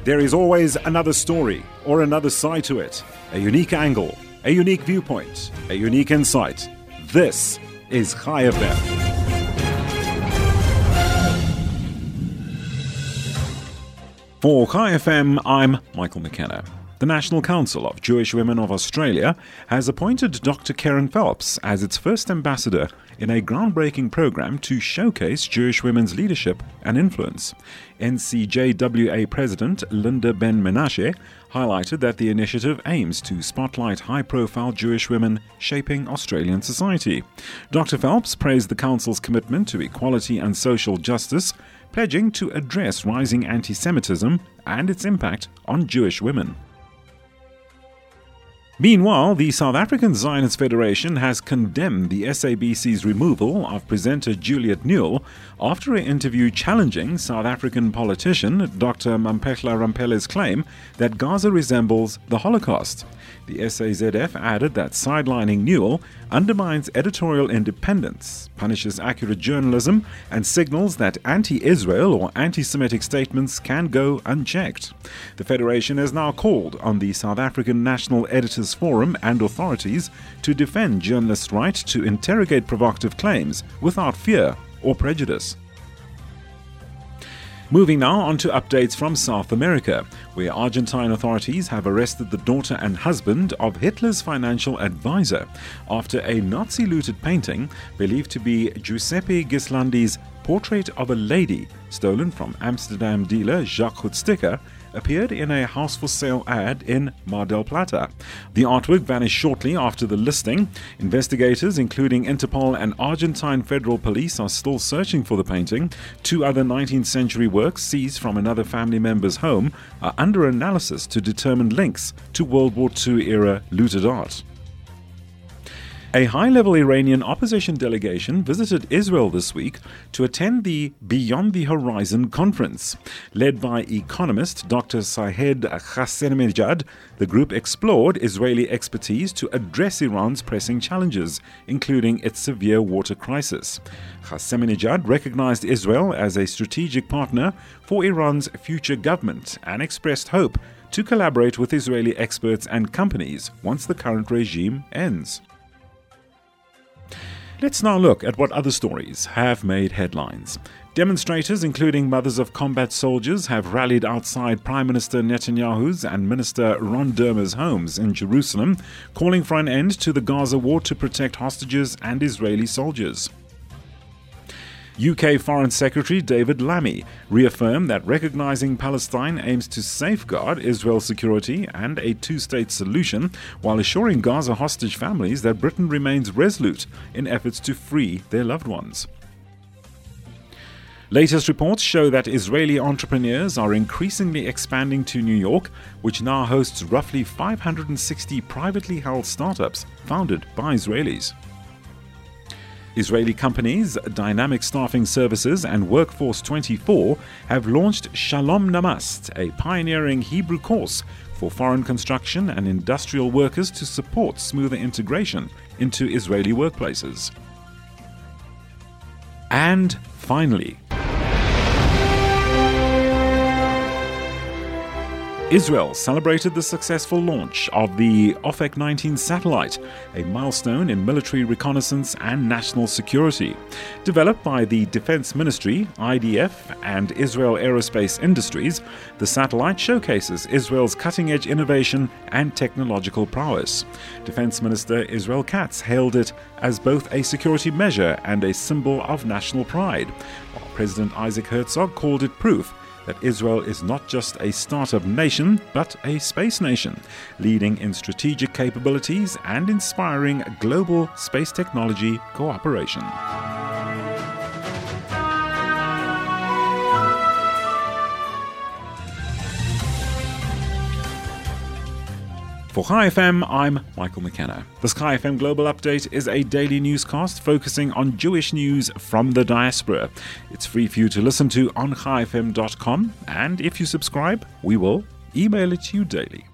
There is always another story or another side to it, a unique angle, a unique viewpoint, a unique insight. This is Chai FM. For Chai FM, I'm Michael McKenna. The National Council of Jewish Women of Australia has appointed Dr. Karen Phelps as its first ambassador in a groundbreaking program to showcase Jewish women's leadership and influence. NCJWA President Linda Ben-Menashe highlighted that the initiative aims to spotlight high-profile Jewish women shaping Australian society. Dr. Phelps praised the Council's commitment to equality and social justice, pledging to address rising anti-Semitism and its impact on Jewish women. Meanwhile, the South African Zionist Federation has condemned the SABC's removal of presenter Juliet Newell after an interview challenging South African politician Dr. Mampela Rampele's claim that Gaza resembles the Holocaust. The SAZF added that sidelining Newell undermines editorial independence, punishes accurate journalism, and signals that anti-Israel or anti-Semitic statements can go unchecked. The Federation has now called on the South African National Editors Forum and authorities to defend journalists' right to interrogate provocative claims without fear or prejudice. Moving now on to updates from South America, where Argentine authorities have arrested the daughter and husband of Hitler's financial advisor after a Nazi-looted painting believed to be Giuseppe Gislandi's Portrait of a Lady, stolen from Amsterdam dealer Jacques Hutsticker, appeared in a house-for-sale ad in Mar del Plata. The artwork vanished shortly after the listing. Investigators, including Interpol and Argentine Federal Police, are still searching for the painting. Two other 19th century works seized from another family member's home are under analysis to determine links to World War II-era looted art. A high-level Iranian opposition delegation visited Israel this week to attend the Beyond the Horizon conference. Led by economist Dr. Sahed Hassanamejad, the group explored Israeli expertise to address Iran's pressing challenges, including its severe water crisis. Hassanamejad recognized Israel as a strategic partner for Iran's future government and expressed hope to collaborate with Israeli experts and companies once the current regime ends. Let's now look at what other stories have made headlines. Demonstrators, including mothers of combat soldiers, have rallied outside Prime Minister Netanyahu's and Minister Ron Dermer's homes in Jerusalem, calling for an end to the Gaza war to protect hostages and Israeli soldiers. UK Foreign Secretary David Lammy reaffirmed that recognizing Palestine aims to safeguard Israel's security and a two-state solution, while assuring Gaza hostage families that Britain remains resolute in efforts to free their loved ones. Latest reports show that Israeli entrepreneurs are increasingly expanding to New York, which now hosts roughly 560 privately held startups founded by Israelis. Israeli companies Dynamic Staffing Services and Workforce 24 have launched Shalom Namast, a pioneering Hebrew course for foreign construction and industrial workers to support smoother integration into Israeli workplaces. And finally, Israel celebrated the successful launch of the Ofek 19 satellite, a milestone in military reconnaissance and national security. Developed by the Defense Ministry, IDF, and Israel Aerospace Industries, the satellite showcases Israel's cutting-edge innovation and technological prowess. Defense Minister Israel Katz hailed it as both a security measure and a symbol of national pride, while President Isaac Herzog called it proof that Israel is not just a startup nation, but a space nation, leading in strategic capabilities and inspiring global space technology cooperation. For Chai FM, I'm Michael McKenna. This Chai FM Global Update is a daily newscast focusing on Jewish news from the diaspora. It's free for you to listen to on chaifm.com, and if you subscribe, we will email it to you daily.